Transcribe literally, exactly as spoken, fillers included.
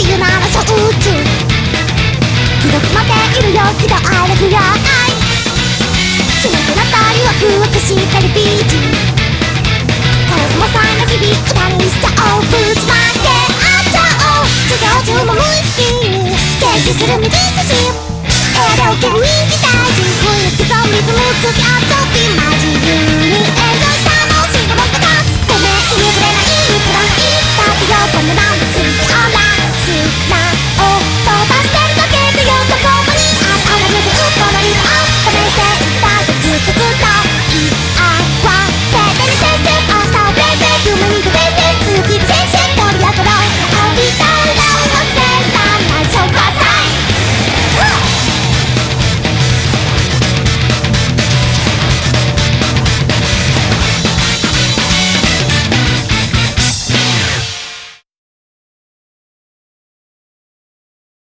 由ならそう打つ気が詰まっているよ気が荒れくらいしなくなったりワクワクしたりビーチカラスもさんの日々歌にしちゃおうぶちまけあっちゃおう違うとも無意識に提示する道筋